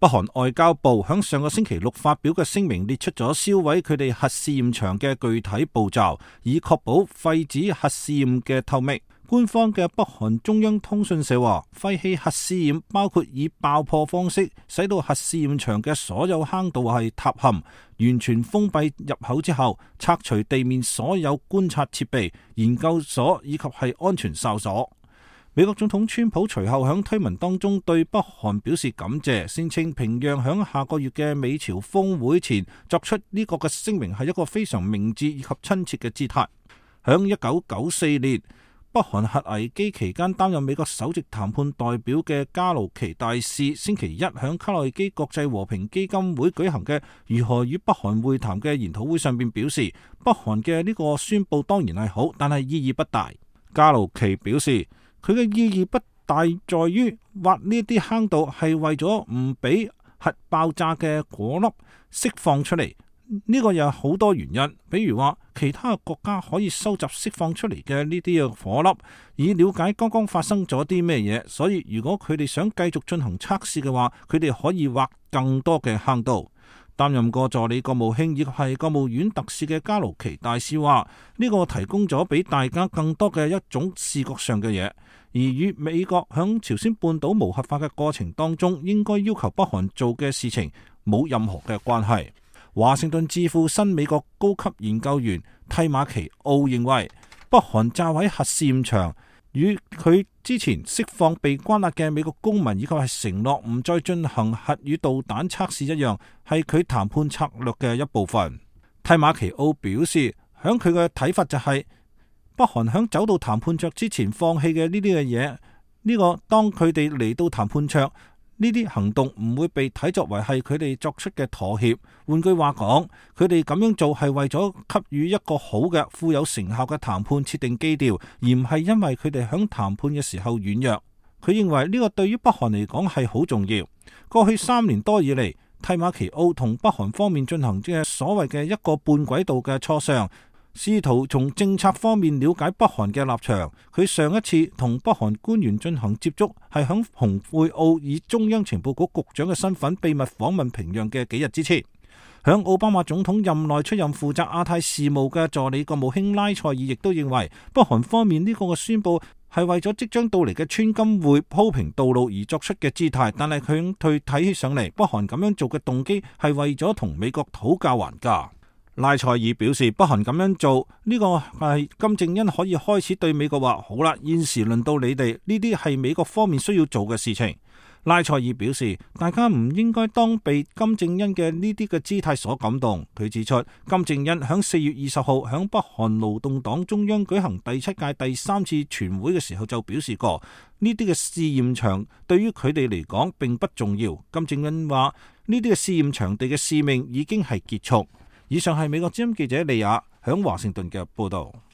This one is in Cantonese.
北韓外交部響上個星期六發表嘅聲明列出咗銷毀佢哋核試驗場嘅具體步驟，以確保廢止核試驗嘅透明。官方嘅北韓中央通訊社話，廢棄核試驗包括以爆破方式使到核試驗場嘅所有坑道係塌陷，完全封閉入口之後，拆除地面所有觀察設備、研究所以及係安全哨所。美國總統川普隨後響推文當中對北韓表示感謝，聲稱平壤響下個月嘅美朝峰會前作出呢個嘅聲明係一個非常明智以及親切嘅姿態。響1994年北韓核危機期間擔任美國首席談判代表嘅加魯奇大使，星期一響卡內基國際和平基金會舉行嘅如何與北韓會談嘅研討會上邊表示，北韓嘅呢個宣佈當然係好，但係意義不大。加魯奇表示，佢嘅意義不大在於挖呢啲坑道係為咗唔俾核爆炸嘅果粒釋放出嚟，呢個有好多原因，比如話其他國家可以收集釋放出嚟嘅呢啲嘅火粒，以了解剛剛發生咗啲咩嘢。所以如果佢哋想繼續進行測試嘅話，佢哋可以挖更多嘅坑道。擔任過助理國務卿亦係國務院特使嘅加魯奇大使話，呢個提供咗俾大家更多嘅一種視覺上嘅嘢，而與美國響朝鮮半島無核化嘅過程當中應該要求北韓做嘅事情冇任何嘅關係。華盛頓智庫新美國高級研究員蒂馬奇奧認為，北韓炸毀核試驗場與佢之前釋放被關押嘅美國公民以及係承諾唔再進行核與導彈測試一樣，係佢談判策略嘅一部分。蒂馬奇奧表示，響佢嘅睇法就係，北韓響走到談判桌之前放棄嘅呢啲嘅嘢，呢個當佢哋嚟到談判桌，呢啲行動唔會被睇作為係佢哋作出嘅妥協。換句話講，佢哋咁樣做係為咗給予一個好嘅、富有成效嘅談判設定基調，而唔係因為佢哋響談判嘅時候軟弱。佢認為呢個對於北韓嚟講係好重要。過去3年多以嚟，蒂馬奇奧同北韓方面進行嘅所謂嘅一個半軌道嘅磋商，試圖從政策方面了解北韓嘅立場。佢上一次同北韓官員進行接觸係響蓬佩奧以中央情報局局長嘅身份秘密訪問平壤嘅幾日之前。響奧巴馬總統任內出任負責亞太事務嘅助理國務卿拉塞爾亦都認為，北韓方面呢個嘅宣佈係為咗即將到嚟嘅川金會鋪平道路而作出嘅姿態，但係佢睇起上嚟，北韓咁樣做嘅動機係為咗同美國討價還價。拉塞爾表示，北韓咁樣做呢個係金正恩可以開始對美國話，好啦，現時輪到你哋，呢啲係美國方面需要做嘅事情。拉塞爾表示，大家唔應該當被金正恩嘅呢啲嘅姿態所感動。佢指出，金正恩響4月20號響北韓勞動黨中央舉行第7屆第3次全會嘅時候就表示過，呢啲嘅試驗場對於佢哋嚟講並不重要。金正恩話，呢啲嘅試驗場地嘅使命已經係結束。以上係美國之音記者利亞響華盛頓嘅報道。